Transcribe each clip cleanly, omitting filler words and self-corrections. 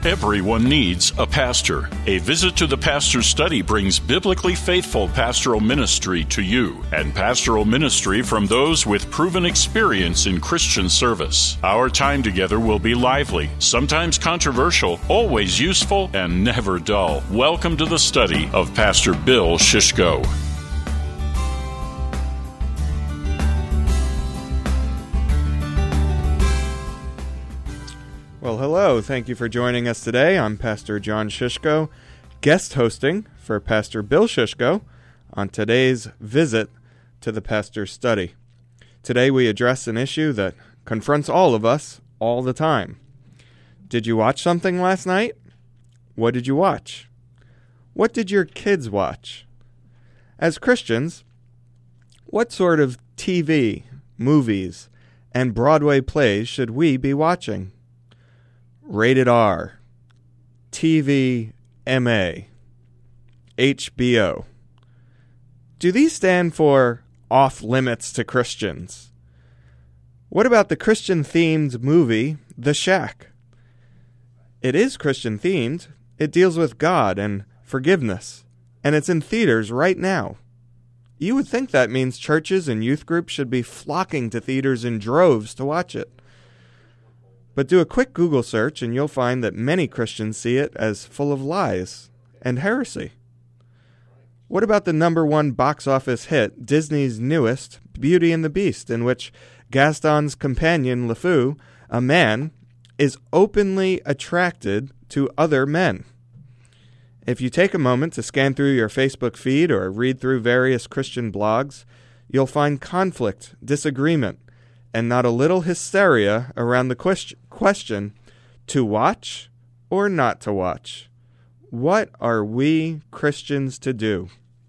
Everyone needs a pastor. A visit to the Pastor's Study brings biblically faithful pastoral ministry to you, and pastoral ministry from those with proven experience in Christian service. Our time together will be lively, sometimes controversial, always useful, and never dull. Welcome to the study of Pastor Bill Shishko. Well, hello. Thank you for joining us today. I'm Pastor John Shishko, guest hosting for Pastor Bill Shishko on today's visit to the Pastor's Study. Today we address an issue that confronts all of us all the time. Did you watch something last night? What did you watch? What did your kids watch? As Christians, what sort of TV, movies, and Broadway plays should we be watching? Rated R, TV MA, HBO. Do these stand for off limits to Christians? What about the Christian-themed movie, The Shack? It is Christian-themed. It deals with God and forgiveness, and it's in theaters right now. You would think that means churches and youth groups should be flocking to theaters in droves to watch it. But do a quick Google search and you'll find that many Christians see it as full of lies and heresy. What about the #1 box office hit, Disney's newest, Beauty and the Beast, in which Gaston's companion, LeFou, a man, is openly attracted to other men? If you take a moment to scan through your Facebook feed or read through various Christian blogs, you'll find conflict, disagreement, and not a little hysteria around the question, to watch or not to watch? What are we Christians to do?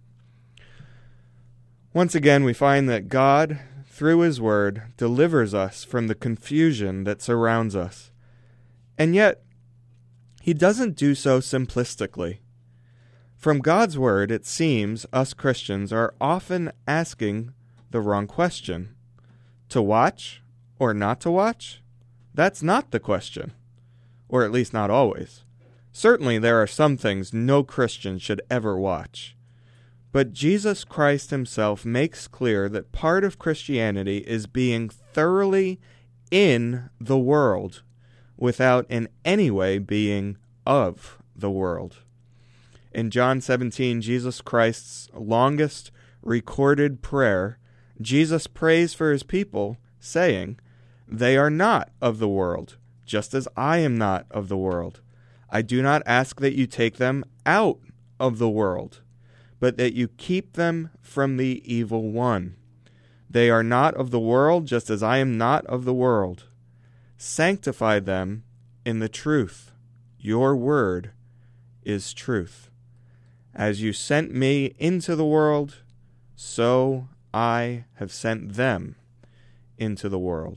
Once again, we find that God, through His Word, delivers us from the confusion that surrounds us. And yet, He doesn't do so simplistically. From God's Word, it seems us Christians are often asking the wrong question. To watch or not to watch? That's not the question. Or at least not always. Certainly there are some things no Christian should ever watch. But Jesus Christ Himself makes clear that part of Christianity is being thoroughly in the world without in any way being of the world. In John 17, Jesus Christ's longest recorded prayer, Jesus prays for His people, saying, "They are not of the world, just as I am not of the world. I do not ask that you take them out of the world, but that you keep them from the evil one. They are not of the world, just as I am not of the world. Sanctify them in the truth. Your word is truth. As you sent me into the world, so I have sent them into the world."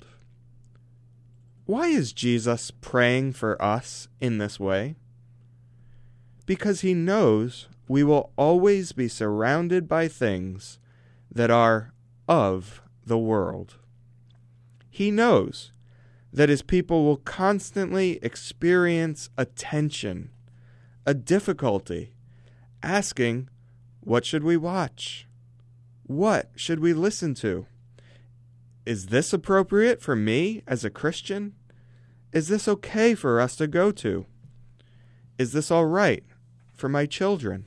Why is Jesus praying for us in this way? Because He knows we will always be surrounded by things that are of the world. He knows that His people will constantly experience a tension, a difficulty, asking, what should we watch? What should we listen to? Is this appropriate for me as a Christian? Is this okay for us to go to? Is this all right for my children?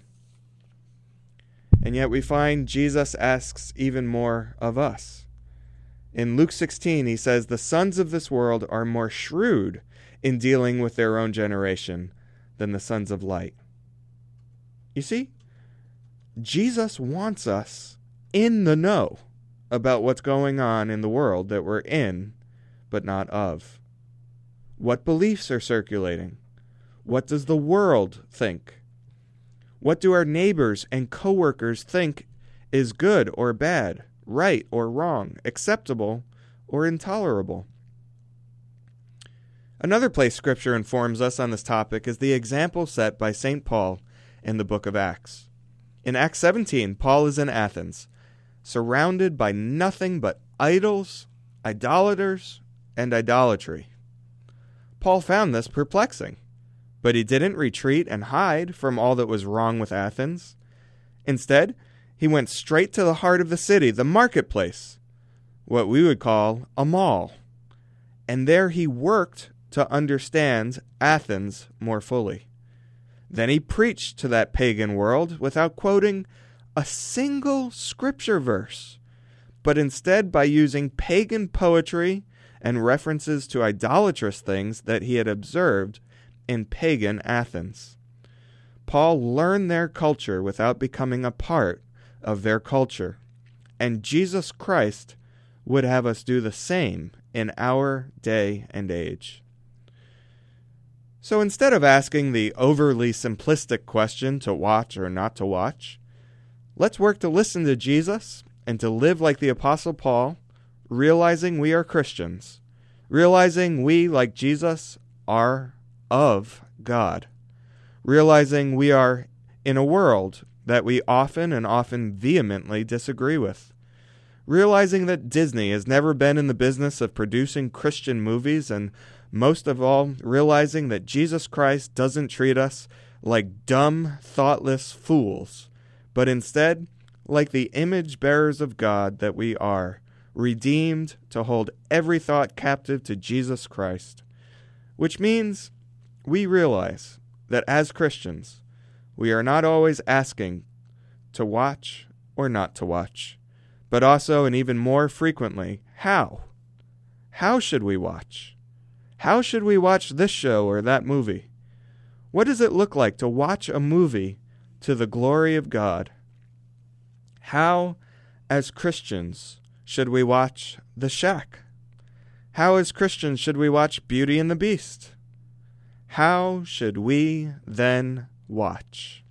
And yet we find Jesus asks even more of us. In Luke 16, He says, "The sons of this world are more shrewd in dealing with their own generation than the sons of light." You see, Jesus wants us in the know about what's going on in the world that we're in, but not of. What beliefs are circulating? What does the world think? What do our neighbors and coworkers think is good or bad, right or wrong, acceptable or intolerable? Another place Scripture informs us on this topic is the example set by St. Paul in the book of Acts. In Acts 17, Paul is in Athens, surrounded by nothing but idols, idolaters, and idolatry. Paul found this perplexing. But he didn't retreat and hide from all that was wrong with Athens. Instead, he went straight to the heart of the city, the marketplace, what we would call a mall. And there he worked to understand Athens more fully. Then he preached to that pagan world without quoting a single scripture verse, but instead by using pagan poetry and references to idolatrous things that he had observed in pagan Athens. Paul learned their culture without becoming a part of their culture, and Jesus Christ would have us do the same in our day and age. So instead of asking the overly simplistic question to watch or not to watch, let's work to listen to Jesus and to live like the Apostle Paul, realizing we are Christians, realizing we, like Jesus, are of God, realizing we are in a world that we often vehemently disagree with, realizing that Disney has never been in the business of producing Christian movies, and most of all, realizing that Jesus Christ doesn't treat us like dumb, thoughtless fools, but instead like the image bearers of God that we are, redeemed to hold every thought captive to Jesus Christ, which means we realize that as Christians, we are not always asking to watch or not to watch, but also, and even more frequently, how? How should we watch? How should we watch this show or that movie? What does it look like to watch a movie to the glory of God? How, as Christians, should we watch The Shack? How, as Christians, should we watch Beauty and the Beast? How should we then watch?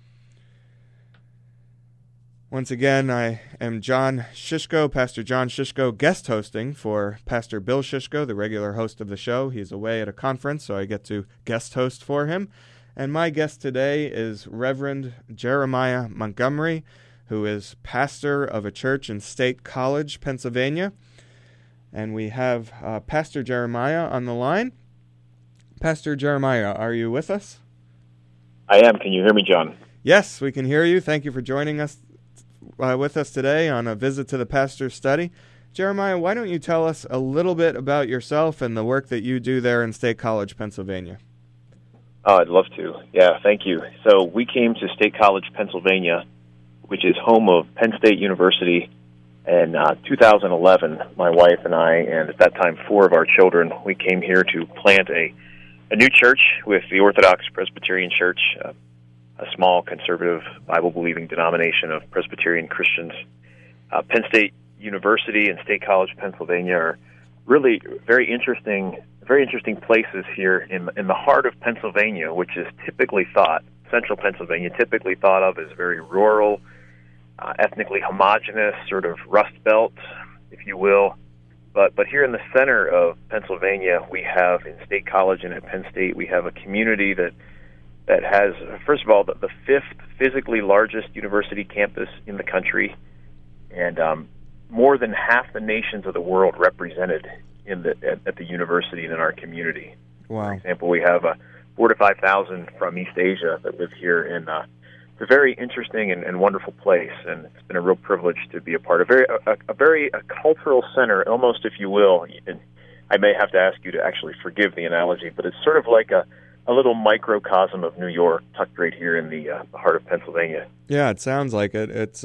Once again, I am John Shishko, Pastor John Shishko, guest hosting for Pastor Bill Shishko, the regular host of the show. He's away at a conference, so I get to guest host for him. And my guest today is Reverend Jeremiah Montgomery, who is pastor of a church in State College, Pennsylvania. And we have Pastor Jeremiah on the line. Pastor Jeremiah, are you with us? I am. Can you hear me, John? Yes, we can hear you. Thank you for joining us with us today on a visit to the pastor's study. Jeremiah, why don't you tell us a little bit about yourself and the work that you do there in State College, Pennsylvania? Oh, I'd love to. Yeah, thank you. So we came to State College, Pennsylvania, which is home of Penn State University. In 2011, my wife and I, and at that time 4 of our children, we came here to plant a new church with the Orthodox Presbyterian Church, a small conservative Bible-believing denomination of Presbyterian Christians. Penn State University and State College, Pennsylvania are really very interesting places here in the heart of Pennsylvania, which is typically thought, central Pennsylvania, typically thought of as very rural, ethnically homogeneous, sort of Rust Belt, if you will. But here in the center of Pennsylvania, we have, in State College and at Penn State, we have a community that has, first of all, the 5th physically largest university campus in the country, and more than half the nations of the world represented at the university and in our community. Wow. For example, we have 4,000 to 5,000 from East Asia that live here, and it's a very interesting and wonderful place, and it's been a real privilege to be a part of a cultural center, almost, if you will. And I may have to ask you to actually forgive the analogy, but it's sort of like a little microcosm of New York tucked right here in the heart of Pennsylvania. Yeah, it sounds like it. It's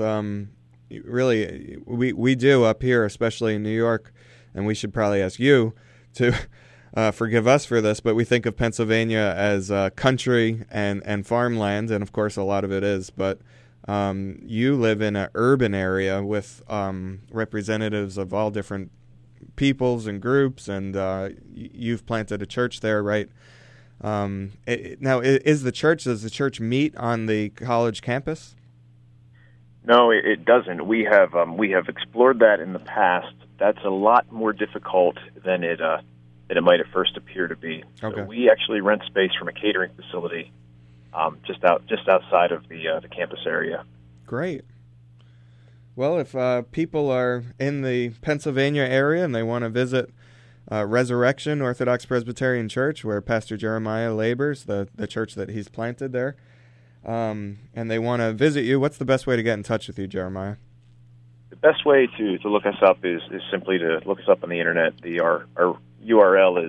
really, we do up here, especially in New York, and we should probably ask you to forgive us for this, but we think of Pennsylvania as country and farmland, and of course a lot of it is, but you live in an urban area with representatives of all different peoples and groups, and you've planted a church there, right? Now, does the church meet on the college campus? No, it doesn't. We have explored that in the past. That's a lot more difficult than it might at first appear to be. Okay. So we actually rent space from a catering facility just outside of the campus area. Great. Well, if people are in the Pennsylvania area and they want to visit Resurrection Orthodox Presbyterian Church, where Pastor Jeremiah labors, the church that he's planted there. And they want to visit you. What's the best way to get in touch with you, Jeremiah? The best way to look us up is simply to look us up on the internet. Our URL is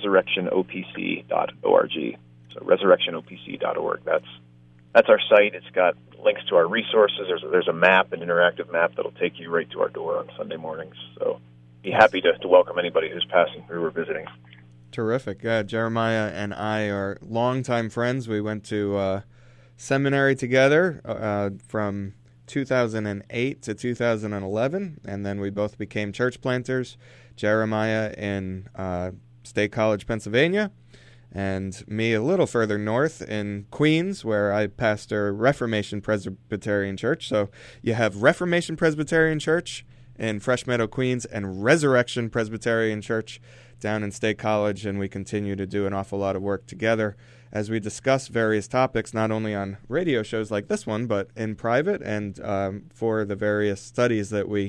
resurrectionopc.org. So resurrectionopc.org. That's our site. It's got links to our resources. There's a map, an interactive map that'll take you right to our door on Sunday mornings. So be happy to welcome anybody who's passing through or visiting. Terrific. Jeremiah and I are longtime friends. We went to seminary together from 2008 to 2011, and then we both became church planters. Jeremiah in State College, Pennsylvania, and me a little further north in Queens, where I pastor Reformation Presbyterian Church. So you have Reformation Presbyterian Church in Fresh Meadow, Queens, and Resurrection Presbyterian Church down in State College, and we continue to do an awful lot of work together as we discuss various topics, not only on radio shows like this one, but in private and for the various studies that we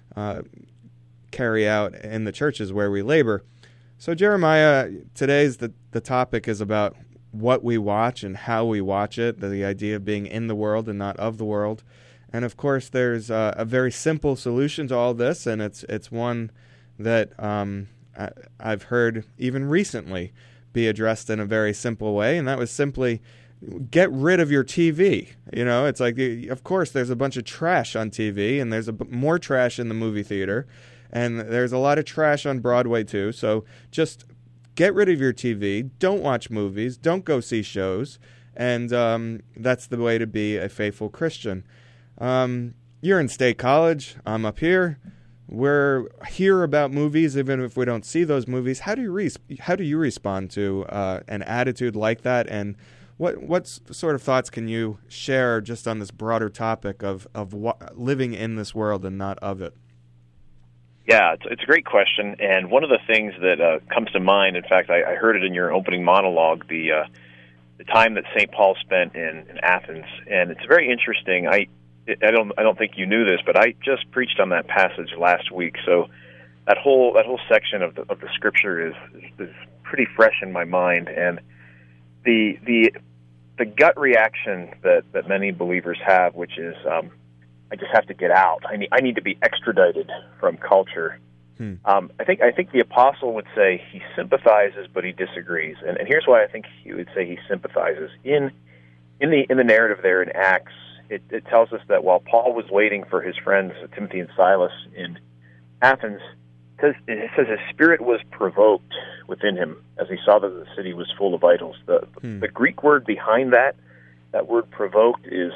carry out in the churches where we labor. So, Jeremiah, today's the topic is about what we watch and how we watch it, the idea of being in the world and not of the world. And, of course, there's a very simple solution to all this, and it's one that I've heard even recently be addressed in a very simple way, and that was simply get rid of your TV. You know, it's like, of course, there's a bunch of trash on TV, and there's more trash in the movie theater, and there's a lot of trash on Broadway, too. So just get rid of your TV. Don't watch movies. Don't go see shows. And that's the way to be a faithful Christian. You're in State College. I'm up here. We're hear about movies, even if we don't see those movies. How do you respond to an attitude like that? And what sort of thoughts can you share just on this broader topic of living in this world and not of it? Yeah, it's a great question, and one of the things that comes to mind, in fact, I heard it in your opening monologue, the time that St. Paul spent in Athens, and it's very interesting. I don't think you knew this, but I just preached on that passage last week, so that whole section of the Scripture is pretty fresh in my mind, and the gut reaction that many believers have, which is I just have to get out. I need to be extradited from culture. I think the apostle would say he sympathizes, but he disagrees. And here's why I think he would say he sympathizes. In the narrative there in Acts, it tells us that while Paul was waiting for his friends Timothy and Silas in Athens, it says his spirit was provoked within him as he saw that the city was full of idols. The Greek word behind that word provoked is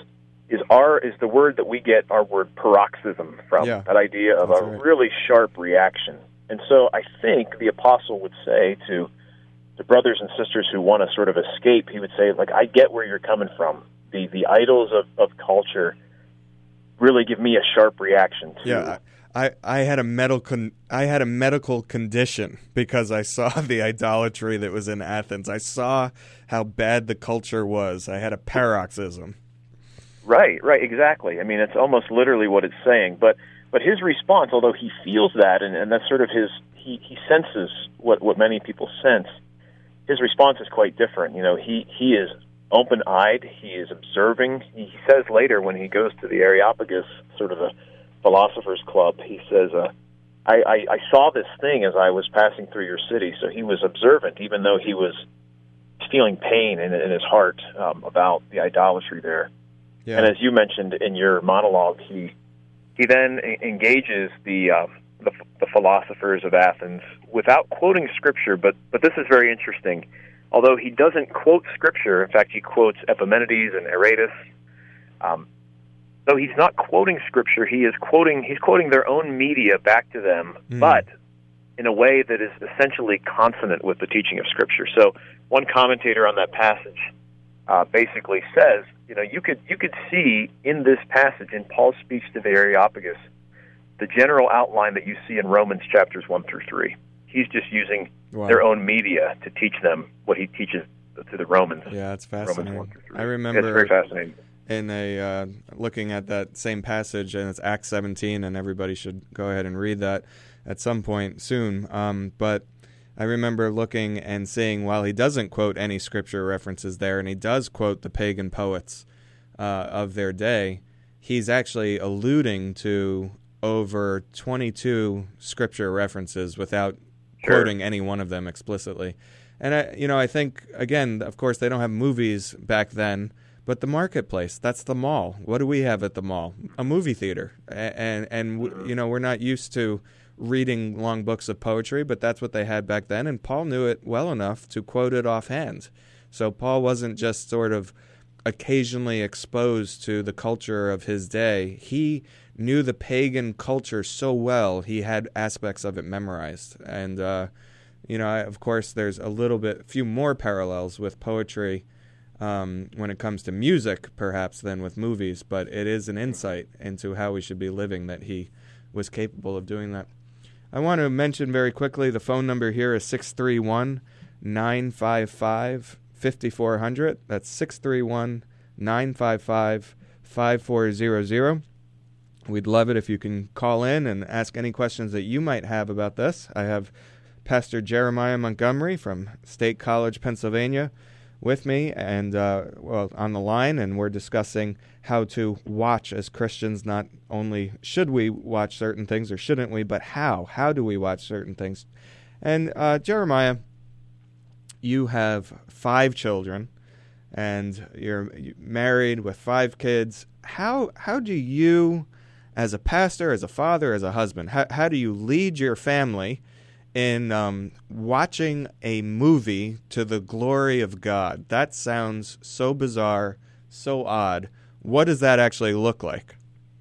the word that we get our word paroxysm from, that idea of really sharp reaction. And so I think the apostle would say to the brothers and sisters who want to sort of escape, he would say, like, I get where you're coming from. The idols of culture really give me a sharp reaction to. Yeah, I had a medical condition because I saw the idolatry that was in Athens. I saw how bad the culture was. I had a paroxysm. Right, exactly. I mean, it's almost literally what it's saying. But his response, although he feels that, and that's sort of he senses what many people sense, his response is quite different. You know, he is open-eyed, he is observing. He says later when he goes to the Areopagus, sort of a philosopher's club, he says, I saw this thing as I was passing through your city. So he was observant, even though he was feeling pain in his heart about the idolatry there. Yeah. And as you mentioned in your monologue, he then engages the philosophers of Athens without quoting Scripture, but this is very interesting. Although he doesn't quote Scripture, in fact, he quotes Epimenides and Aratus. Though he's not quoting Scripture, he's quoting their own media back to them, but in a way that is essentially consonant with the teaching of Scripture. So one commentator on that passage basically says, you know, you could see in this passage, in Paul's speech to the Areopagus, the general outline that you see in Romans chapters 1 through 3. He's just using their own media to teach them what he teaches to the Romans. Yeah, it's fascinating. Romans 1 through 3. I remember. It's very fascinating. in a looking at that same passage, and it's Acts 17, and everybody should go ahead and read that at some point soon. But I remember looking and seeing, while he doesn't quote any scripture references there, and he does quote the pagan poets of their day, he's actually alluding to over 22 scripture references without quoting any one of them explicitly. And I think, again, of course, they don't have movies back then, but the marketplace, that's the mall. What do we have at the mall? A movie theater. And we're not used to reading long books of poetry, but that's what they had back then, and Paul knew it well enough to quote it offhand. So Paul wasn't just sort of occasionally exposed to the culture of his day. He knew the pagan culture so well, he had aspects of it memorized. And, of course, there's a few more parallels with poetry when it comes to music, perhaps, than with movies, but it is an insight into how we should be living that he was capable of doing that. I want to mention very quickly the phone number here is 631-955-5400. That's 631-955-5400. We'd love it if you can call in and ask any questions that you might have about this. I have Pastor Jeremiah Montgomery from State College, Pennsylvania, with me and on the line, and we're discussing how to watch as Christians. Not only should we watch certain things or shouldn't we, but how. How do we watch certain things? And Jeremiah, you have 5 children, and you're married with 5 kids. How do you, as a pastor, as a father, as a husband, how do you lead your family in watching a movie to the glory of God? That sounds so bizarre, so odd. What does that actually look like?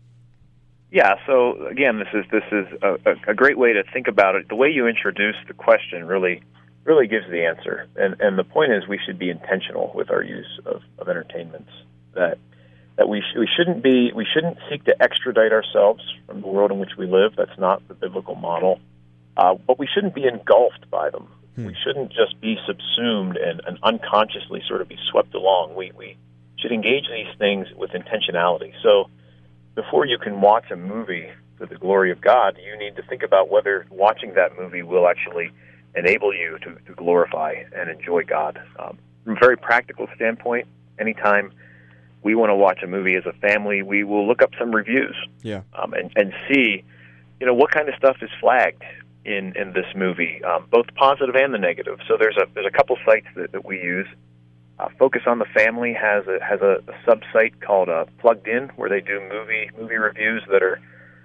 Yeah, so again, this is a great way to think about it. The way you introduce the question really gives the answer. And the point is, we should be intentional with our use of entertainments. That we shouldn't seek to extradite ourselves from the world in which we live. That's not the biblical model. But we shouldn't be engulfed by them. We shouldn't just be subsumed and unconsciously sort of be swept along. We should engage these things with intentionality. So before you can watch a movie for the glory of God, you need to think about whether watching that movie will actually enable you to glorify and enjoy God. From a very practical standpoint, anytime we want to watch a movie as a family, we will look up some reviews and see, what kind of stuff is flagged in this movie, both the positive and the negative. So there's a couple sites that we use. Focus on the Family has a sub-site called Plugged In, where they do movie reviews that are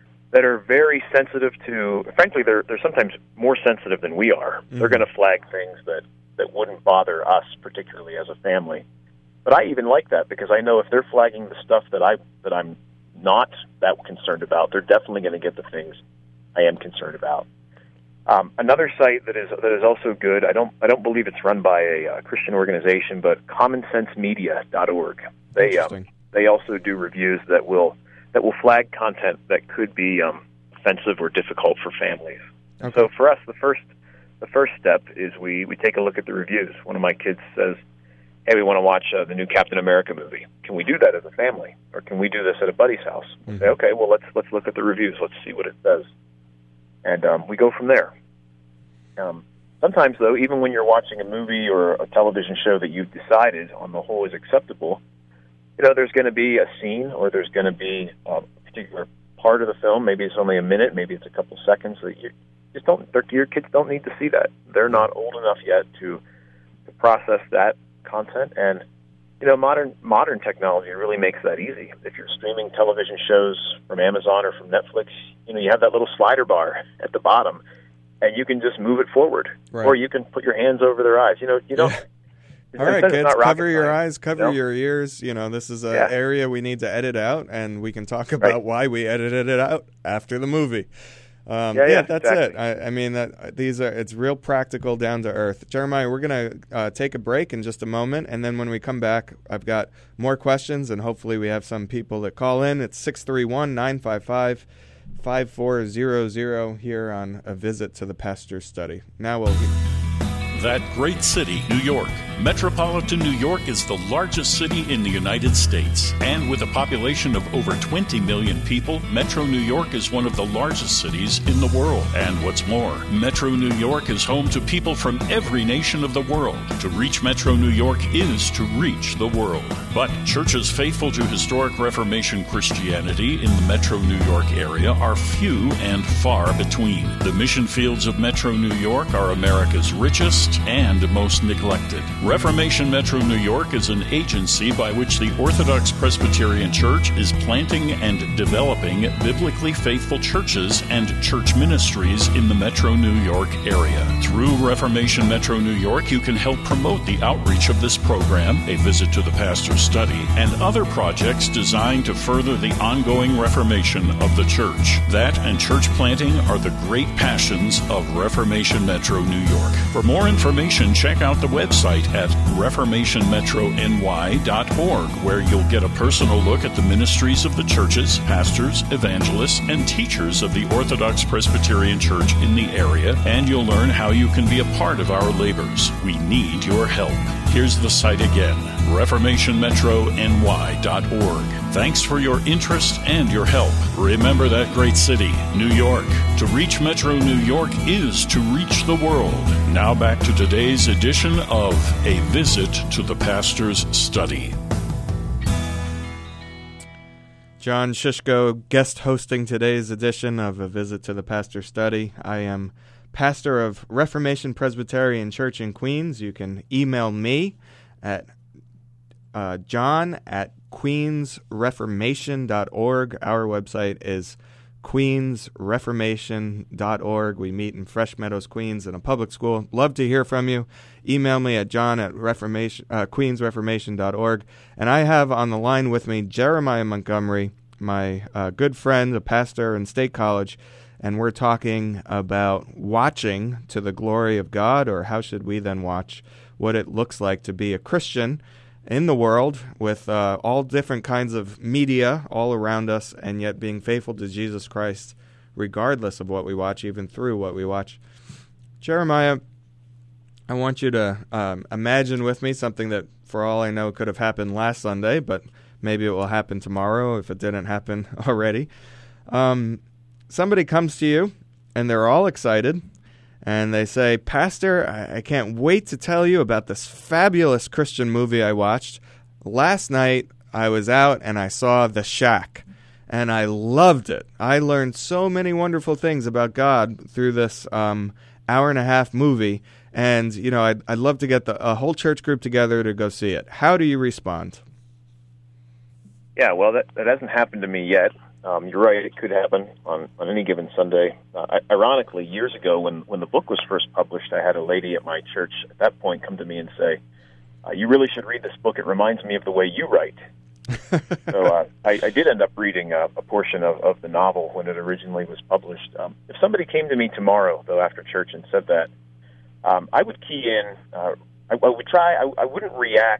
very sensitive to. Frankly, they're sometimes more sensitive than we are. Mm-hmm. They're going to flag things that wouldn't bother us particularly as a family. But I even like that, because I know if they're flagging the stuff that I'm not that concerned about, they're definitely going to get the things I am concerned about. Another site that is also good, I don't believe it's run by a Christian organization, but commonsensemedia.org. They also do reviews that will flag content that could be offensive or difficult for families. Okay. So for us, the first step is we take a look at the reviews. One of my kids says, "Hey, we want to watch the new Captain America movie. Can we do that as a family, or can we do this at a buddy's house?" Mm-hmm. Say, "Okay, well let's look at the reviews. Let's see what it says." And we go from there. Sometimes, though, even when you're watching a movie or a television show that you've decided on the whole is acceptable, there's going to be a scene, or there's going to be a particular part of the film. Maybe it's only a minute, maybe it's a couple seconds that your kids don't need to see that. They're not old enough yet to process that content. And modern technology really makes that easy. If you're streaming television shows from Amazon or from Netflix, you have that little slider bar at the bottom, and you can just move it forward, right. Or you can put your hands over their eyes. You don't. All right, kids, cover your eyes, cover your ears. This is an area we need to edit out, and we can talk about why we edited it out after the movie. That's exactly it. I mean, it's real practical, down to earth. Jeremiah, we're going to take a break in just a moment, and then when we come back, I've got more questions, and hopefully we have some people that call in. It's 631-955-5400 here on A Visit to the Pastor's Study. Now we'll... That great city, New York, Metropolitan New York is the largest city in the United States, and with a population of over 20 million people, Metro New York is one of the largest cities in the world. And what's more, Metro New York is home to people from every nation of the world. To reach Metro New York is to reach the world. But churches faithful to historic Reformation Christianity in the Metro New York area are few and far between. The mission fields of Metro New York are America's richest and most neglected. Reformation Metro New York is an agency by which the Orthodox Presbyterian Church is planting and developing biblically faithful churches and church ministries in the Metro New York area. Through Reformation Metro New York, you can help promote the outreach of this program, a visit to the pastor's study, and other projects designed to further the ongoing reformation of the church. That and church planting are the great passions of Reformation Metro New York. For more information, check out the website at reformationmetrony.org, where you'll get a personal look at the ministries of the churches, pastors, evangelists, and teachers of the Orthodox Presbyterian Church in the area, and you'll learn how you can be a part of our labors. We need your help. Here's the site again, reformationmetrony.org. Thanks for your interest and your help. Remember that great city, New York. To reach Metro New York is to reach the world. Now back to today's edition of A Visit to the Pastor's Study. John Shishko guest hosting today's edition of A Visit to the Pastor's Study. I am pastor of Reformation Presbyterian Church in Queens. You can email me at john@queensreformation.org. Our website is queensreformation.org. We meet in Fresh Meadows, Queens in a public school. Love to hear from you. Email me at john@queensreformation.org. And I have on the line with me Jeremiah Montgomery, my good friend, a pastor in State College, and we're talking about watching to the glory of God, or how should we then watch, what it looks like to be a Christian in the world with all different kinds of media all around us, and yet being faithful to Jesus Christ regardless of what we watch, even through what we watch. Jeremiah, I want you to imagine with me something that, for all I know, could have happened last Sunday, but maybe it will happen tomorrow if it didn't happen already. Somebody comes to you, and they're all excited, and they say, "Pastor, I can't wait to tell you about this fabulous Christian movie I watched. Last night, I was out and I saw The Shack, and I loved it. I learned so many wonderful things about God through this hour-and-a-half movie, and I'd love to get a whole church group together to go see it." How do you respond? Yeah, well, that hasn't happened to me yet. You're right, it could happen on any given Sunday. Ironically, years ago, when the book was first published, I had a lady at my church at that point come to me and say, "You really should read this book. It reminds me of the way you write." So I did end up reading a portion of the novel when it originally was published. If somebody came to me tomorrow, though, after church and said that, I would key in. I would try. I wouldn't react,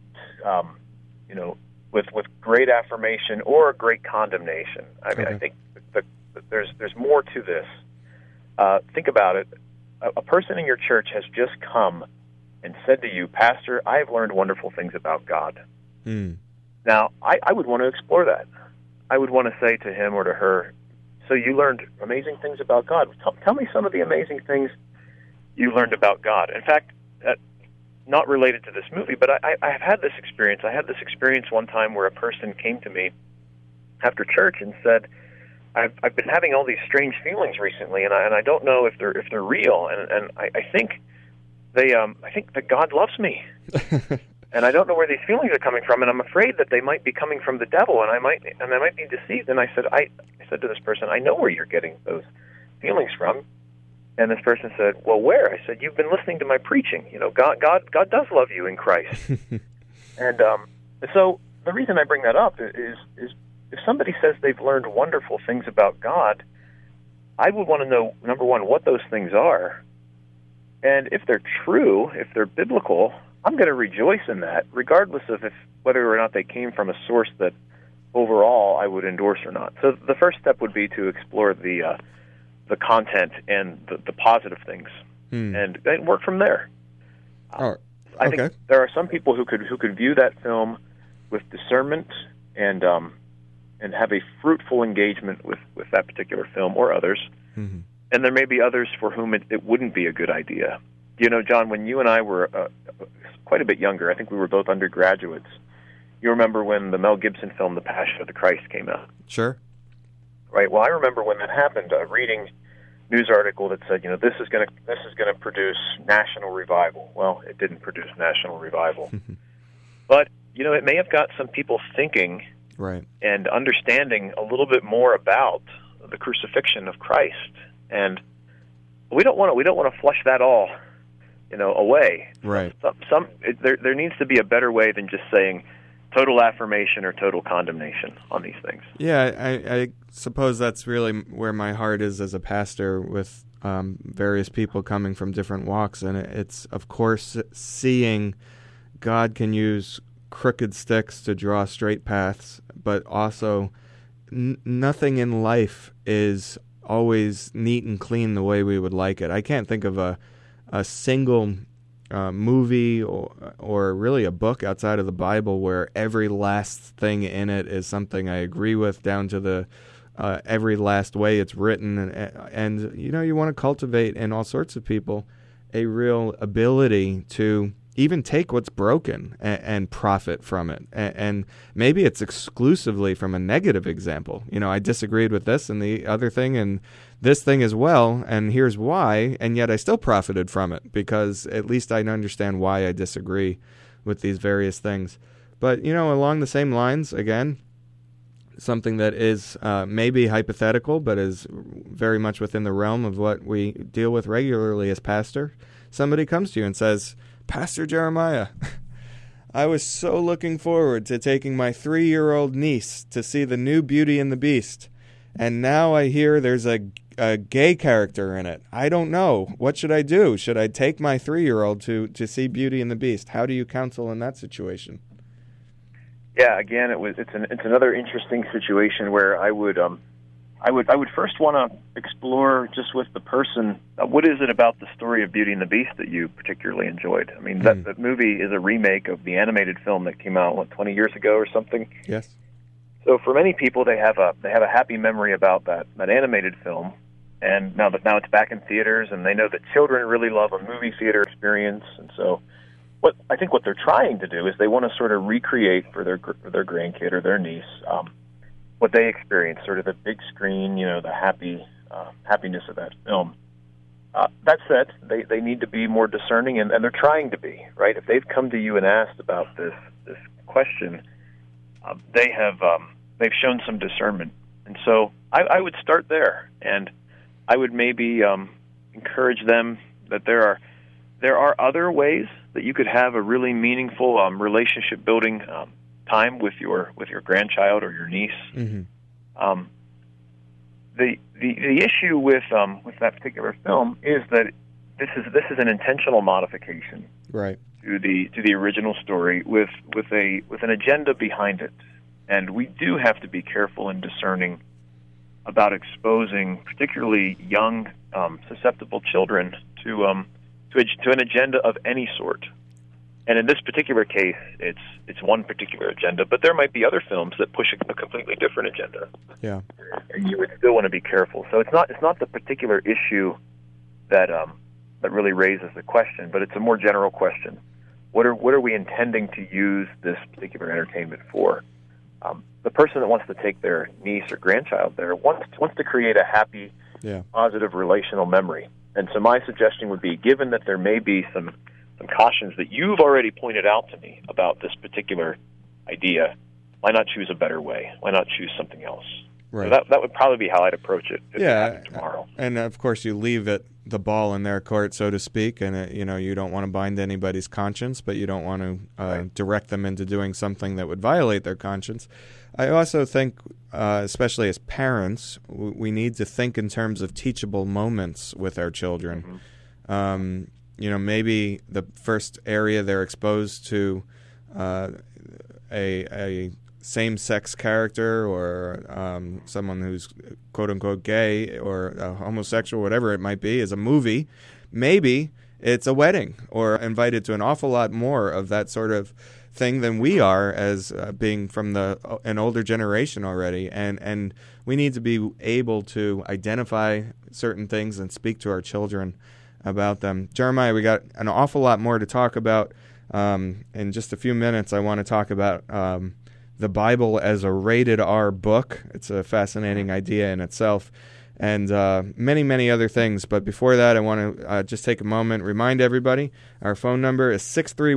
with great affirmation or great condemnation. I mean, I think there's more to this. Think about it. A person in your church has just come and said to you, "Pastor, I have learned wonderful things about God." Now, I would want to explore that. I would want to say to him or to her, "So you learned amazing things about God. Tell me some of the amazing things you learned about God." In fact, not related to this movie, but I've had this experience. I had this experience one time where a person came to me after church and said, "I've been having all these strange feelings recently, and I don't know if they're real, and I think I think that God loves me, and I don't know where these feelings are coming from, and I'm afraid that they might be coming from the devil, and I might be deceived." And I said to this person, "I know where you're getting those feelings from." And this person said, "Well, where?" I said, "You've been listening to my preaching. God does love you in Christ." And so the reason I bring that up is if somebody says they've learned wonderful things about God, I would want to know, number one, what those things are. And if they're true, if they're biblical, I'm going to rejoice in that, regardless of whether or not they came from a source that overall I would endorse or not. So the first step would be to explore the content and the positive things, and work from there. I think there are some people who could view that film with discernment and have a fruitful engagement with that particular film or others. Mm-hmm. And there may be others for whom it wouldn't be a good idea. You know, John, when you and I were quite a bit younger, I think we were both undergraduates, you remember when the Mel Gibson film, The Passion of the Christ, came out? Sure. Right. Well, I remember when that happened, reading a news article that said, this is going to produce national revival. Well, it didn't produce national revival. But, it may have got some people thinking right. and understanding a little bit more about the crucifixion of Christ. And we don't want to flush that all, away. Right. There needs to be a better way than just saying total affirmation or total condemnation on these things. Yeah, I suppose that's really where my heart is as a pastor, with various people coming from different walks. And it's, of course, seeing God can use crooked sticks to draw straight paths, but also nothing in life is always neat and clean the way we would like it. I can't think of a single movie or really a book outside of the Bible where every last thing in it is something I agree with, down to the every last way it's written. And you want to cultivate in all sorts of people a real ability to even take what's broken and profit from it. And maybe it's exclusively from a negative example. I disagreed with this and the other thing and this thing as well, and here's why, and yet I still profited from it because at least I understand why I disagree with these various things. But, along the same lines, again, something that is maybe hypothetical but is very much within the realm of what we deal with regularly as pastor. Somebody comes to you and says, Pastor Jeremiah, I was so looking forward to taking my 3-year-old niece to see the new Beauty and the Beast, and now I hear there's a gay character in it. I don't know. What should I do? Should I take my 3-year-old to see Beauty and the Beast? How do you counsel in that situation? Yeah, again, it's another interesting situation where I would first want to explore just with the person, what is it about the story of Beauty and the Beast that you particularly enjoyed? I mean, that movie is a remake of the animated film that came out 20 years ago or something. Yes. So for many people, they have a happy memory about that animated film, and now it's back in theaters, and they know that children really love a movie theater experience, and so what they're trying to do is they want to sort of recreate for their grandkid or their niece what they experienced, sort of the big screen, the happiness of that film. That said, they need to be more discerning, and they're trying to be, right? If they've come to you and asked about this question, they've shown some discernment. And so I would start there, and I would maybe encourage them that there are other ways that you could have a really meaningful relationship building time with your grandchild or your niece. Mm-hmm. The issue with that particular film is that this is an intentional modification, right, to the original story with an agenda behind it, and we do have to be careful and discerning about exposing particularly young, susceptible children to an agenda of any sort. And in this particular case, it's one particular agenda, but there might be other films that push a completely different agenda. Yeah, and you would still want to be careful. So it's not the particular issue that really raises the question, but it's a more general question. What are we intending to use this particular entertainment for? The person that wants to take their niece or grandchild there wants to create a happy, positive relational memory. And so my suggestion would be, given that there may be some cautions that you've already pointed out to me about this particular idea, why not choose a better way? Why not choose something else? Right. So that would probably be how I'd approach it tomorrow. And of course you leave the ball in their court, so to speak, and you don't want to bind anybody's conscience, but you don't want to direct them into doing something that would violate their conscience. I also think, especially as parents, we need to think in terms of teachable moments with our children. Mm-hmm. Maybe the first area they're exposed to a same-sex character or someone who's quote-unquote gay or homosexual, whatever it might be, is a movie. Maybe it's a wedding, or invited to an awful lot more of that sort of thing than we are, as being from an older generation already. And we need to be able to identify certain things and speak to our children about them. Jeremiah, we got an awful lot more to talk about. In just a few minutes, I want to talk about the Bible as a rated R book. It's a fascinating idea in itself, and many, many other things. But before that, I want to just take a moment, remind everybody, our phone number is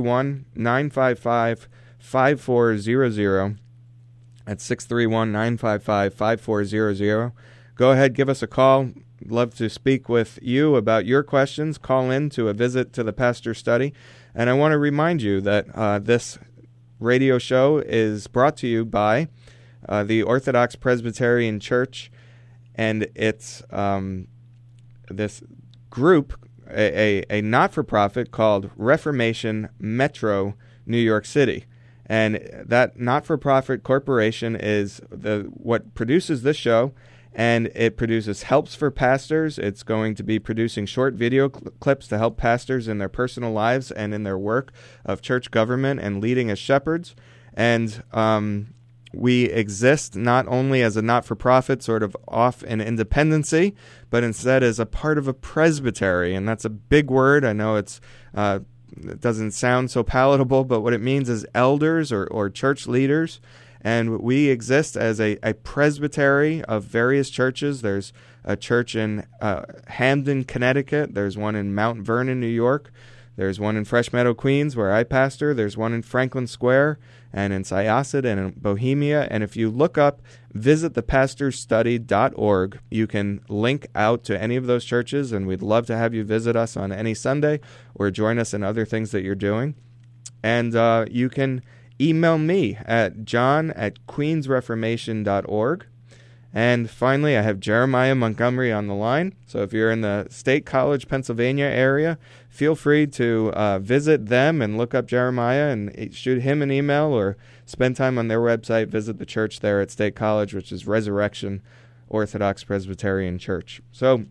631-955-5400. That's 631-955-5400. Go ahead, give us a call. Love to speak with you about your questions. Call in to a visit to the Pastor's Study. And I want to remind you that this radio show is brought to you by the Orthodox Presbyterian Church, and it's this group, a not-for-profit called Reformation Metro New York City. And that not-for-profit corporation is what produces this show, and it produces helps for pastors. It's going to be producing short video clips to help pastors in their personal lives and in their work of church government and leading as shepherds. And we exist not only as a not-for-profit, sort of off in independency, but instead as a part of a presbytery. And that's a big word. I know it doesn't sound so palatable, but what it means is elders or church leaders. And we exist as a presbytery of various churches. There's a church in Hamden, Connecticut. There's one in Mount Vernon, New York. There's one in Fresh Meadow, Queens, where I pastor. There's one in Franklin Square and in Syosset and in Bohemia. And if you look up visitthepastorsstudy.org, you can link out to any of those churches, and we'd love to have you visit us on any Sunday or join us in other things that you're doing. And you can email me at john@queensreformation.org. And finally, I have Jeremiah Montgomery on the line. So if you're in the State College, Pennsylvania area, feel free to visit them and look up Jeremiah and shoot him an email, or spend time on their website, visit the church there at State College, which is Resurrection Orthodox Presbyterian Church. So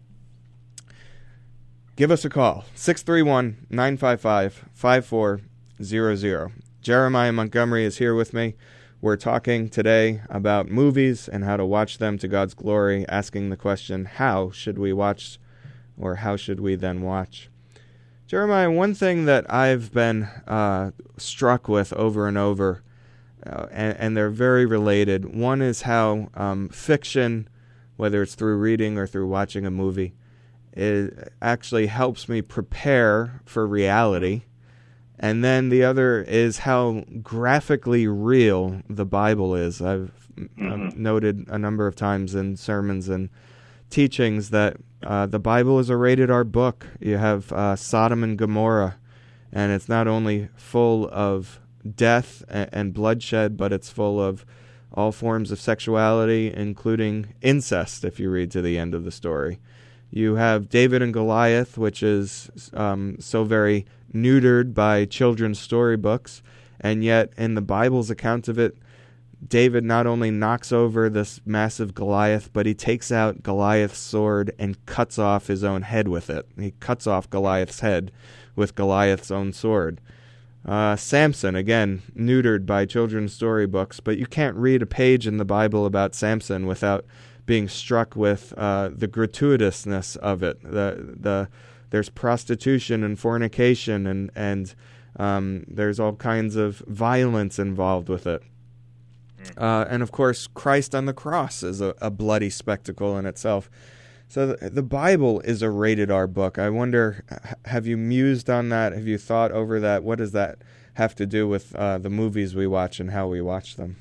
give us a call, 631-955-5400. Jeremiah Montgomery is here with me. We're talking today about movies and how to watch them to God's glory, asking the question, how should we watch, or how should we then watch? Jeremiah, one thing that I've been struck with over and over, and they're very related. One is how fiction, whether it's through reading or through watching a movie, it actually helps me prepare for reality. And then the other is how graphically real the Bible is. I've noted a number of times in sermons and teachings that the Bible is a rated R book. You have Sodom and Gomorrah, and it's not only full of death and bloodshed, but it's full of all forms of sexuality, including incest, if you read to the end of the story. You have David and Goliath, which is so very neutered by children's storybooks, and yet in the Bible's account of it, David not only knocks over this massive Goliath, but he takes out Goliath's sword and cuts off his own head with it. He cuts off Goliath's head with Goliath's own sword. Samson, again, neutered by children's storybooks, but you can't read a page in the Bible about Samson without being struck with the gratuitousness of it. There's prostitution and fornication, and there's all kinds of violence involved with it. And of course, Christ on the cross is a bloody spectacle in itself. So the Bible is a rated R book. I wonder, have you mused on that? Have you thought over that? What does that have to do with the movies we watch and how we watch them?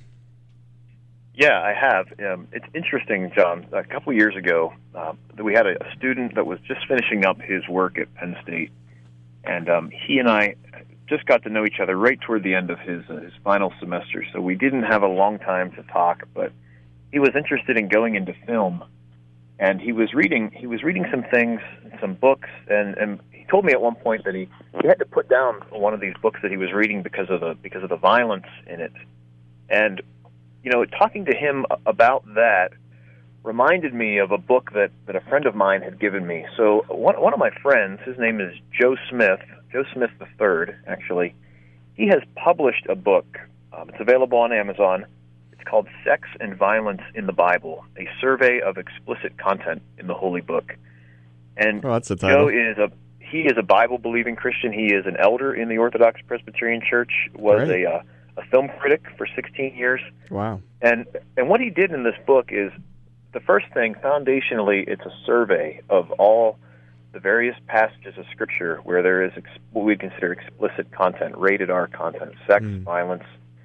Yeah, I have. It's interesting, John. A couple years ago, we had a student that was just finishing up his work at Penn State, and he and I just got to know each other right toward the end of his final semester. So we didn't have a long time to talk, but he was interested in going into film, and he was reading some things, some books, and he told me at one point that he had to put down one of these books that he was reading because of the violence in it, and talking to him about that reminded me of a book that a friend of mine had given me. So one of my friends, his name is Joe Smith III, actually. He has published a book. It's available on Amazon. It's called Sex and Violence in the Bible, a survey of explicit content in the Holy Book. And that's the title. Joe is a Bible-believing Christian. He is an elder in the Orthodox Presbyterian Church, was a film critic for 16 years. Wow. And what he did in this book is, the first thing, foundationally, it's a survey of all the various passages of Scripture where there is what we consider explicit content, rated R content, sex, violence,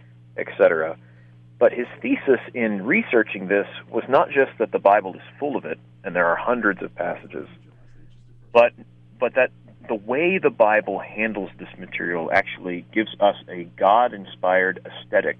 etc. But his thesis in researching this was not just that the Bible is full of it, and there are hundreds of passages, but that the way the Bible handles this material actually gives us a God-inspired aesthetic,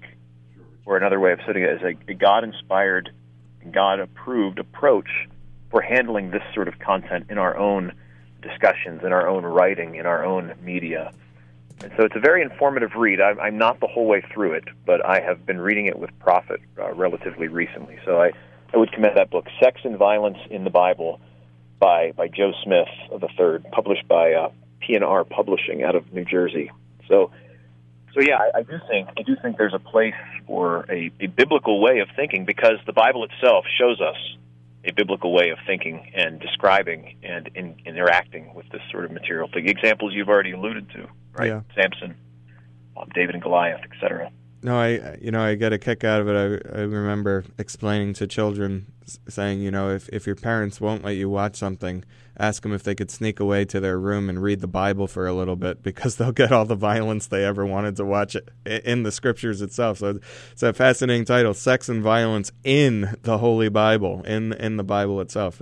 or another way of putting it is a God-inspired, God-approved approach for handling this sort of content in our own discussions, in our own writing, in our own media. And so it's a very informative read. I'm not the whole way through it, but I have been reading it with profit relatively recently. So I would commend that book, Sex and Violence in the Bible, by Joe Smith III, published by P&R Publishing out of New Jersey. So yeah, I do think there's a place for a biblical way of thinking, because the Bible itself shows us a biblical way of thinking and describing and interacting with this sort of material. The examples you've already alluded to, right? Yeah. Samson, David and Goliath, etc. No, I get a kick out of it. I remember explaining to children, saying, if your parents won't let you watch something, ask them if they could sneak away to their room and read the Bible for a little bit, because they'll get all the violence they ever wanted to watch in the Scriptures itself. So it's a fascinating title, Sex and Violence in the Holy Bible, in the Bible itself.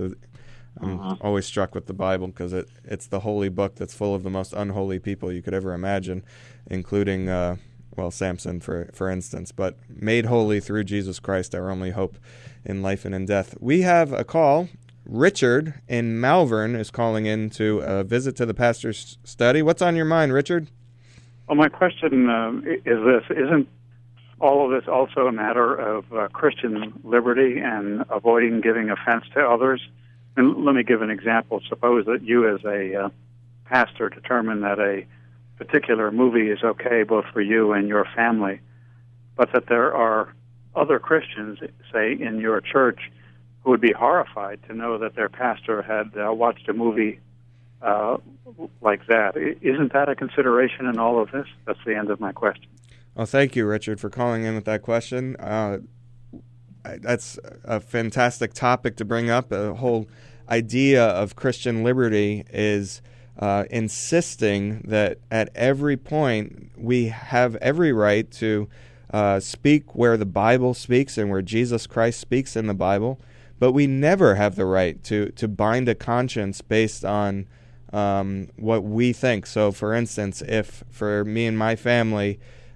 I'm always struck with the Bible because it's the holy book that's full of the most unholy people you could ever imagine, including Samson, for instance, but made holy through Jesus Christ, our only hope in life and in death. We have a call. Richard in Malvern is calling in to a visit to the pastor's study. What's on your mind, Richard? Well, my question is this. Isn't all of this also a matter of Christian liberty and avoiding giving offense to others? And let me give an example. Suppose that you as a pastor determine that a particular movie is okay both for you and your family, but that there are other Christians, say, in your church, who would be horrified to know that their pastor had watched a movie like that. Isn't that a consideration in all of this? That's the end of my question. Well, thank you, Richard, for calling in with that question. That's a fantastic topic to bring up. The whole idea of Christian liberty is insisting that at every point we have every right to speak where the Bible speaks and where Jesus Christ speaks in the Bible, but we never have the right to bind a conscience based on what we think. So, for instance, if for me and my family,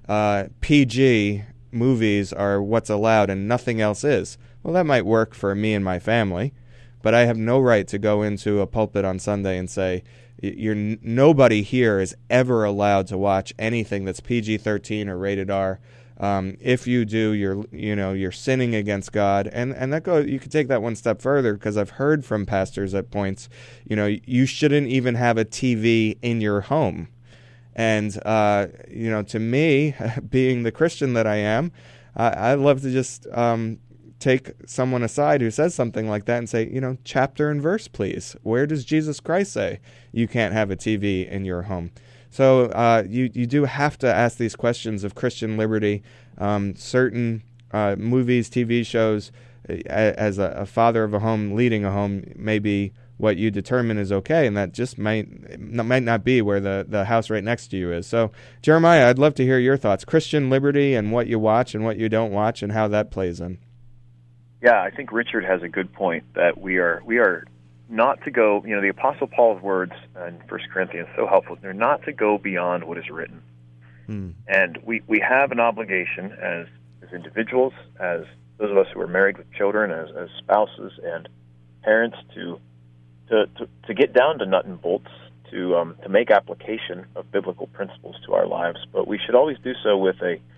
PG movies are what's allowed and nothing else is, well, that might work for me and my family, but I have no right to go into a pulpit on Sunday and say, nobody here is ever allowed to watch anything that's PG-13 or rated R. If you do, you're sinning against God, and you could take that one step further, because I've heard from pastors at points, you shouldn't even have a TV in your home, and to me, being the Christian that I am, I love to just take someone aside who says something like that and say, chapter and verse, please. Where does Jesus Christ say you can't have a TV in your home? So you do have to ask these questions of Christian liberty. Certain movies, TV shows, as a father of a home, leading a home, may be what you determine is okay, and that just might not be where the house right next to you is. So, Jeremiah, I'd love to hear your thoughts. Christian liberty and what you watch and what you don't watch and how that plays in. Yeah, I think Richard has a good point that we are not to go, the Apostle Paul's words in 1 Corinthians, so helpful. They're not to go beyond what is written. And we have an obligation as individuals, as those of us who are married with children, as spouses and parents, to get down to nut and bolts, to make application of biblical principles to our lives. But we should always do so with a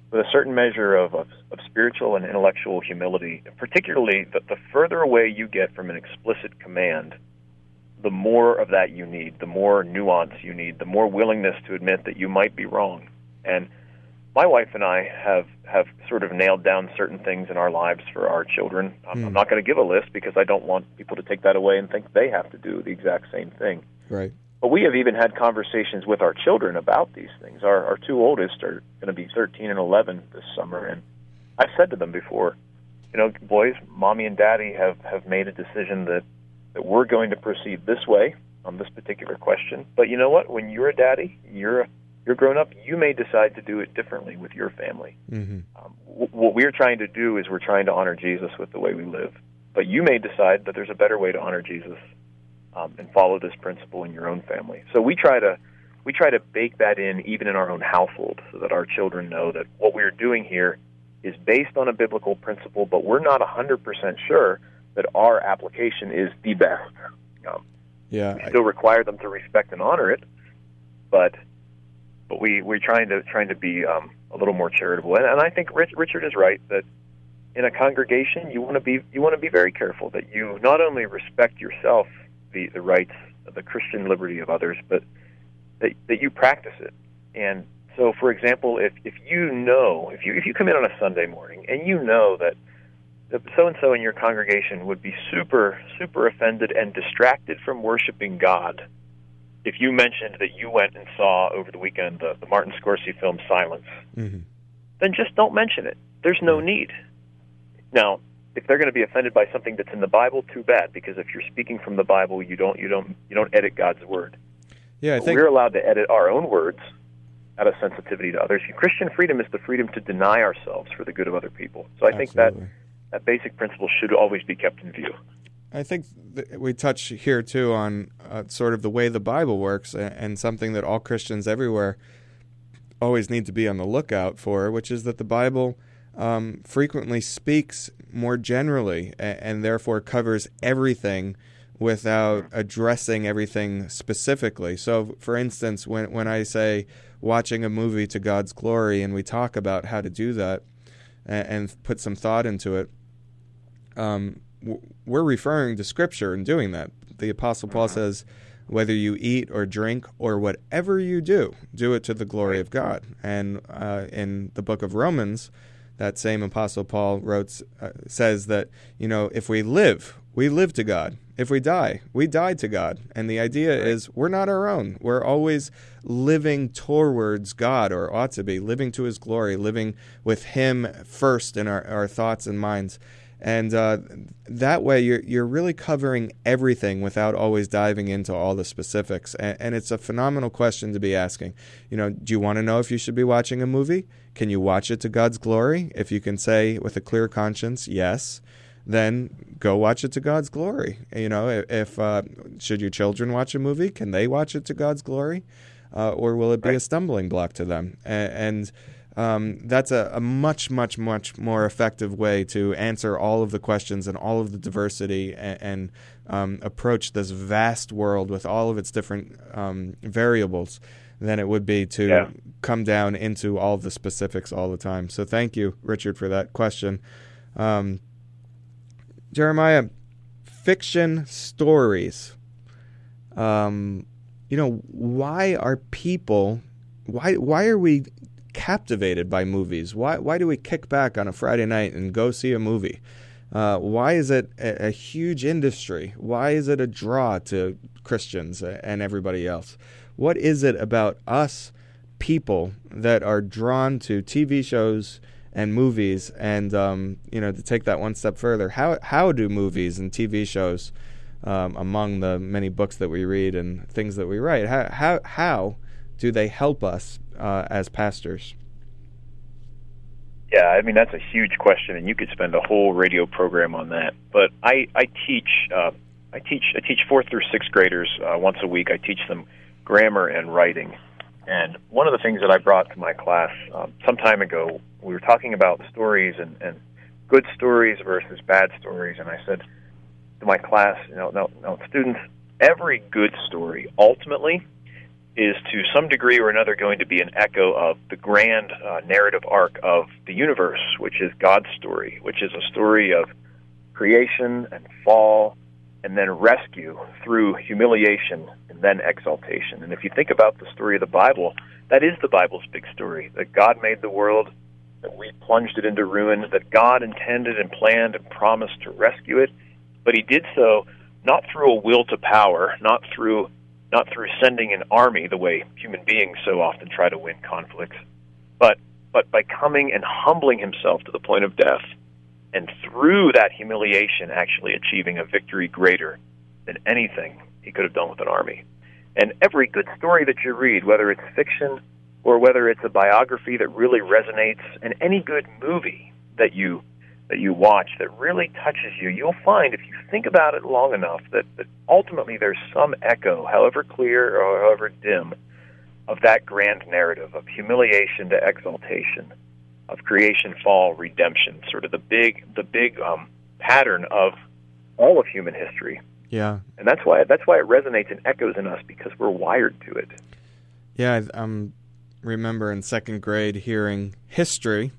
with a certain measure of spiritual and intellectual humility. Particularly, the further away you get from an explicit command, the more of that you need, the more nuance you need, the more willingness to admit that you might be wrong. And my wife and I have sort of nailed down certain things in our lives for our children. I'm not going to give a list because I don't want people to take that away and think they have to do the exact same thing. Right. But we have even had conversations with our children about these things. Our two oldest are going to be 13 and 11 this summer, and I've said to them before, boys, Mommy and Daddy have made a decision that we're going to proceed this way on this particular question. But you know what? When you're a daddy, you're grown up, you may decide to do it differently with your family. Mm-hmm. What we're trying to do is we're trying to honor Jesus with the way we live. But you may decide that there's a better way to honor Jesus and follow this principle in your own family. So we try to bake that in even in our own household so that our children know that what we're doing here is based on a biblical principle, but we're not 100% sure that our application is the best. We still require them to respect and honor it, but we're trying to be a little more charitable. And I think Richard is right that in a congregation you want to be very careful that you not only respect yourself, the rights, the Christian liberty of others, but that you practice it. And so, for example, if you come in on a Sunday morning and you know that so-and-so in your congregation would be super, super offended and distracted from worshiping God if you mentioned that you went and saw over the weekend the Martin Scorsese film Silence, then just don't mention it. There's no need. Now, if they're going to be offended by something that's in the Bible, too bad, because if you're speaking from the Bible, you don't edit God's word. Yeah, I think we're allowed to edit our own words out of sensitivity to others. Christian freedom is the freedom to deny ourselves for the good of other people. So I think that basic principle should always be kept in view. I think we touch here, too, on sort of the way the Bible works and something that all Christians everywhere always need to be on the lookout for, which is that the Bible frequently speaks more generally and therefore covers everything without addressing everything specifically. So, for instance, when I say watching a movie to God's glory and we talk about how to do that and put some thought into it, we're referring to Scripture in doing that. The Apostle Paul says, whether you eat or drink or whatever you do it to the glory of God. And in the book of Romans, that same Apostle Paul says that, if we live to God. If we die to God. And the idea is we're not our own. We're always living towards God, or ought to be, living to His glory, living with Him first in our thoughts and minds. And that way you're really covering everything without always diving into all the specifics. And it's a phenomenal question to be asking. Do you want to know if you should be watching a movie? Can you watch it to God's glory? If you can say with a clear conscience, yes, then go watch it to God's glory. If should your children watch a movie? Can they watch it to God's glory? Or will it be a stumbling block to them? And that's a much, much, much more effective way to answer all of the questions and all of the diversity and approach this vast world with all of its different variables than it would be to come down into all of the specifics all the time. So thank you, Richard, for that question. Jeremiah, fiction stories. Why are people? Why are we captivated by movies? Why do we kick back on a Friday night and go see a movie? Why is it a huge industry? Why is it a draw to Christians and everybody else? What is it about us people that are drawn to TV shows and movies? And to take that one step further, how do movies and TV shows, among the many books that we read and things that we write, how do they help us as pastors? Yeah, that's a huge question, and you could spend a whole radio program on that. But I teach 4th through 6th graders once a week. I teach them grammar and writing. And one of the things that I brought to my class some time ago, we were talking about stories and good stories versus bad stories. And I said to my class, no, students, every good story ultimately is to some degree or another going to be an echo of the grand narrative arc of the universe, which is God's story, which is a story of creation and fall and then rescue through humiliation and then exaltation. And if you think about the story of the Bible, that is the Bible's big story, that God made the world, that we plunged it into ruin, that God intended and planned and promised to rescue it, but he did so not through a will to power, not through sending an army the way human beings so often try to win conflicts, but by coming and humbling himself to the point of death, and through that humiliation actually achieving a victory greater than anything he could have done with an army. And every good story that you read, whether it's fiction or whether it's a biography that really resonates, and any good movie that you watch that really touches you, you'll find, if you think about it long enough, that ultimately there's some echo, however clear or however dim, of that grand narrative of humiliation to exaltation, of creation, fall, redemption, sort of the big pattern of all of human history. Yeah, and that's why it resonates and echoes in us, because we're wired to it. Yeah, I remember in second grade hearing history,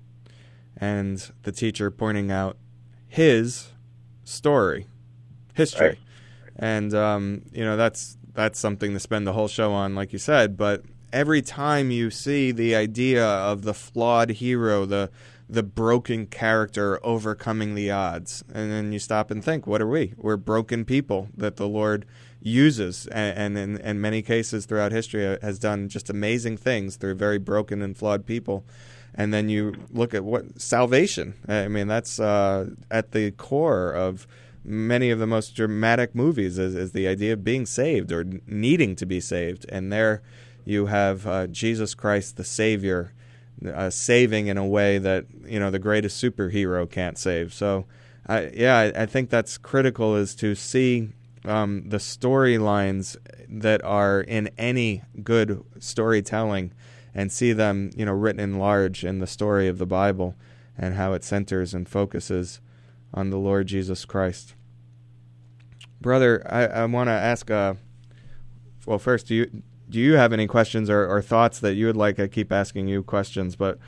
and the teacher pointing out his story, history, right. And that's something to spend the whole show on, like you said. But every time you see the idea of the flawed hero, the broken character overcoming the odds, and then you stop and think, what are we? We're broken people that the Lord uses, and in many cases throughout history has done just amazing things through very broken and flawed people. And then you look at what salvation. I mean, that's at the core of many of the most dramatic movies is the idea of being saved or needing to be saved. And there you have Jesus Christ, the Savior, saving in a way that the greatest superhero can't save. So, I think that's critical, is to see the storylines that are in any good storytelling, and see them, written in large in the story of the Bible, and how it centers and focuses on the Lord Jesus Christ. Brother, I want to ask. Well, first, do you have any questions or thoughts that you would like? I keep asking you questions, but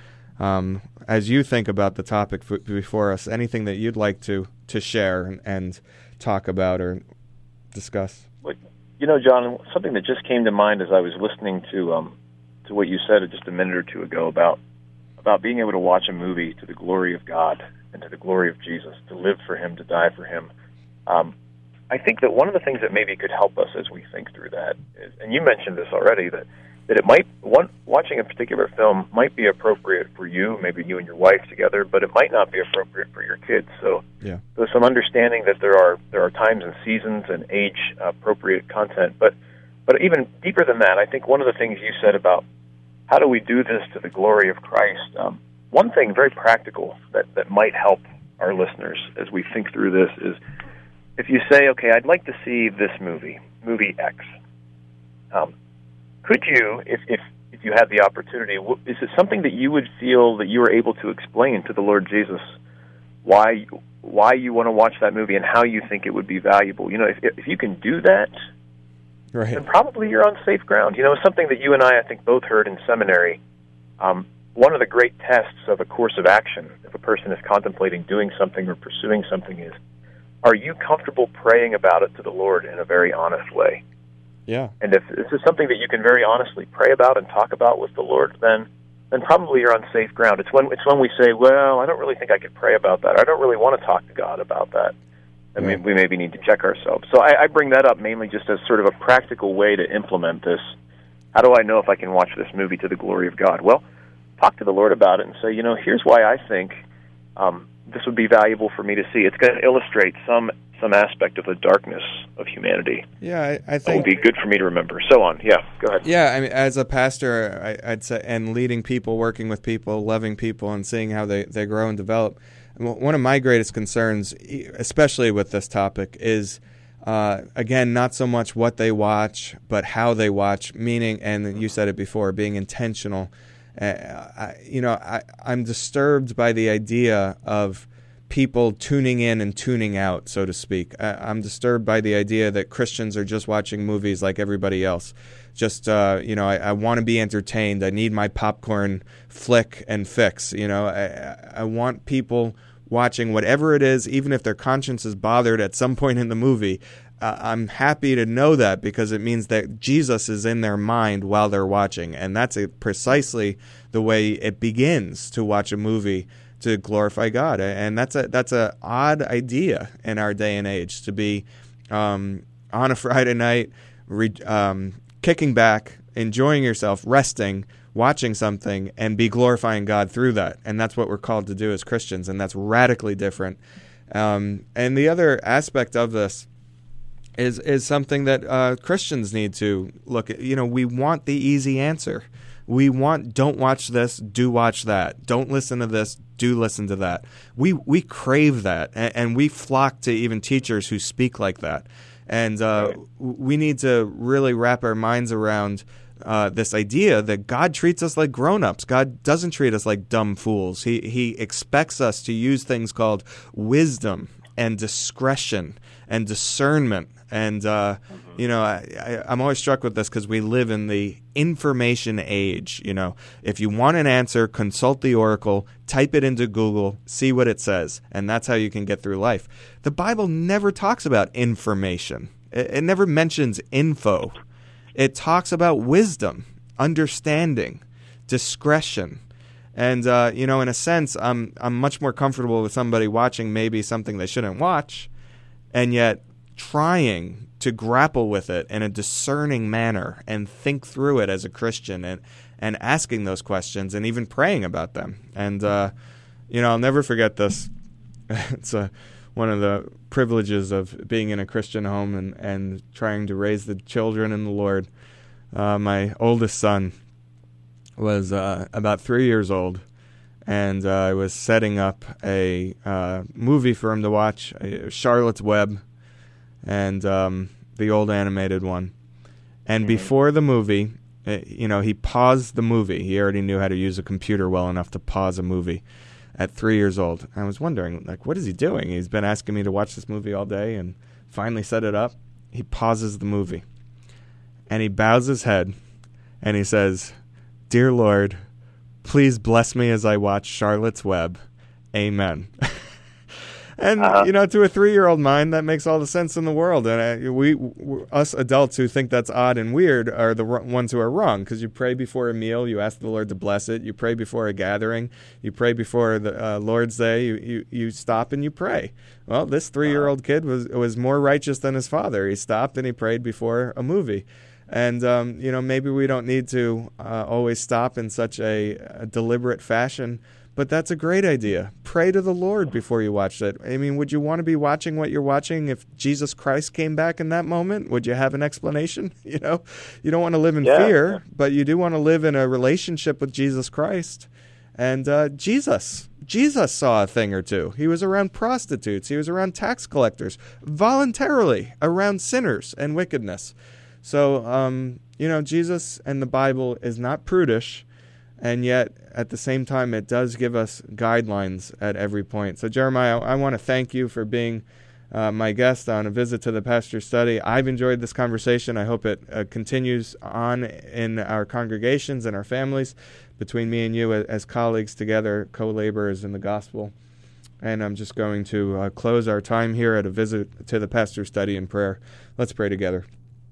as you think about the topic before us, anything that you'd like to share and talk about or discuss? Well, John, something that just came to mind as I was listening to what you said just a minute or two ago about being able to watch a movie to the glory of God and to the glory of Jesus, to live for him, to die for him. I think that one of the things that maybe could help us as we think through that is, and you mentioned this already, that it might, watching a particular film might be appropriate for you, maybe you and your wife together, but it might not be appropriate for your kids. So there's some understanding that there are times and seasons and age appropriate content, but even deeper than that, I think one of the things you said about how do we do this to the glory of Christ, one thing very practical that might help our listeners as we think through this is, if you say, okay, I'd like to see this movie X, could you, if you had the opportunity, is it something that you would feel that you were able to explain to the Lord Jesus why you want to watch that movie and how you think it would be valuable? If you can do that, right, then probably you're on safe ground. Something that you and I think, both heard in seminary. One of the great tests of a course of action, if a person is contemplating doing something or pursuing something, is, are you comfortable praying about it to the Lord in a very honest way? Yeah. And if this is something that you can very honestly pray about and talk about with the Lord, then probably you're on safe ground. It's when we say, well, I don't really think I could pray about that. I don't really want to talk to God about that. I mean, we maybe need to check ourselves. So I bring that up mainly just as sort of a practical way to implement this. How do I know if I can watch this movie to the glory of God? Well, talk to the Lord about it and say, here's why I think this would be valuable for me to see. It's going to illustrate some aspect of the darkness of humanity. Yeah, I think it would be good for me to remember. So on. Yeah, go ahead. Yeah, I mean, as a pastor, I'd say, and leading people, working with people, loving people, and seeing how they grow and develop. One of my greatest concerns, especially with this topic, is again, not so much what they watch, but how they watch. Meaning, and you said it before, being intentional. I'm disturbed by the idea of people tuning in and tuning out, so to speak. I'm disturbed by the idea that Christians are just watching movies like everybody else. Just, I want to be entertained. I need my popcorn flick and fix. I want people watching whatever it is, even if their conscience is bothered at some point in the movie. I'm happy to know that, because it means that Jesus is in their mind while they're watching. And that's precisely the way it begins to watch a movie, to glorify God. And that's a odd idea in our day and age, to be on a Friday night, kicking back, enjoying yourself, resting, watching something, and be glorifying God through that. And that's what we're called to do as Christians, and that's radically different. And the other aspect of this is something that Christians need to look at. We want the easy answer. We want, don't watch this, do watch that. Don't listen to this, do listen to that. We crave that, and we flock to even teachers who speak like that. And we need to really wrap our minds around this idea that God treats us like grown-ups. God doesn't treat us like dumb fools. He expects us to use things called wisdom and discretion and discernment. And, I'm always struck with this because we live in the information age. If you want an answer, consult the oracle, type it into Google, see what it says, and that's how you can get through life. The Bible never talks about information. It never mentions info. It talks about wisdom, understanding, discretion. And, in a sense, I'm much more comfortable with somebody watching maybe something they shouldn't watch, and yet trying to grapple with it in a discerning manner and think through it as a Christian, and asking those questions and even praying about them. And, I'll never forget this. It's one of the privileges of being in a Christian home and trying to raise the children in the Lord. My oldest son was about 3 years old, and I was setting up a movie for him to watch, Charlotte's Web, and the old animated one. And before the movie, he paused the movie. He already knew how to use a computer well enough to pause a movie at 3 years old. I was wondering, what is he doing? He's been asking me to watch this movie all day, and finally set it up. He pauses the movie, and he bows his head, and he says, "Dear Lord, please bless me as I watch Charlotte's Web. Amen." And, to a 3-year-old mind, that makes all the sense in the world. And us adults who think that's odd and weird are the ones who are wrong, because you pray before a meal, you ask the Lord to bless it, you pray before a gathering, you pray before the Lord's Day, you stop and you pray. Well, this 3-year-old kid was more righteous than his father. He stopped and he prayed before a movie. And, maybe we don't need to always stop in such a deliberate fashion, but that's a great idea. Pray to the Lord before you watch it. I mean, would you want to be watching what you're watching if Jesus Christ came back in that moment? Would you have an explanation? You don't want to live in fear, but you do want to live in a relationship with Jesus Christ. And Jesus saw a thing or two. He was around prostitutes. He was around tax collectors, voluntarily around sinners and wickedness. So, Jesus and the Bible is not prudish, and yet at the same time it does give us guidelines at every point. So, Jeremiah, I want to thank you for being my guest on A Visit to the Pastor's Study. I've enjoyed this conversation. I hope it continues on in our congregations and our families, between me and you as colleagues together, co-laborers in the gospel. And I'm just going to close our time here at A Visit to the Pastor's Study in prayer. Let's pray together.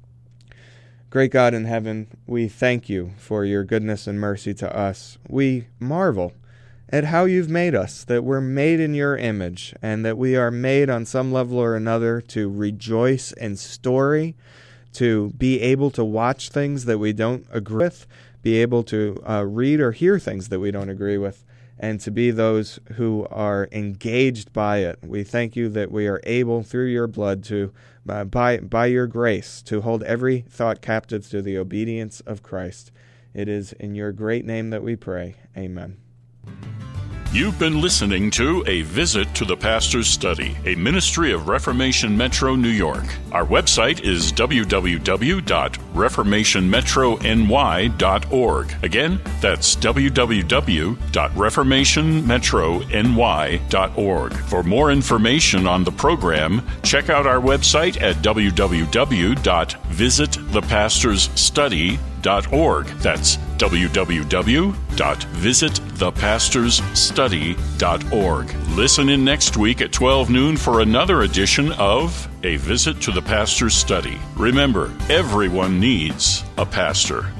Great God in heaven, we thank you for your goodness and mercy to us. We marvel at how you've made us, that we're made in your image, and that we are made on some level or another to rejoice in story, to be able to watch things that we don't agree with, be able to read or hear things that we don't agree with, and to be those who are engaged by it. We thank you that we are able, through your blood, to by your grace, to hold every thought captive to the obedience of Christ. It is in your great name that we pray. Amen. You've been listening to A Visit to the Pastor's Study, a ministry of Reformation Metro, New York. Our website is www.reformationmetrony.org. Again, that's www.reformationmetrony.org. For more information on the program, check out our website at www.visitthepastorsstudy.org. That's www.visitthepastorsstudy.org. Listen in next week at 12 noon for another edition of A Visit to the Pastor's Study. Remember, everyone needs a pastor.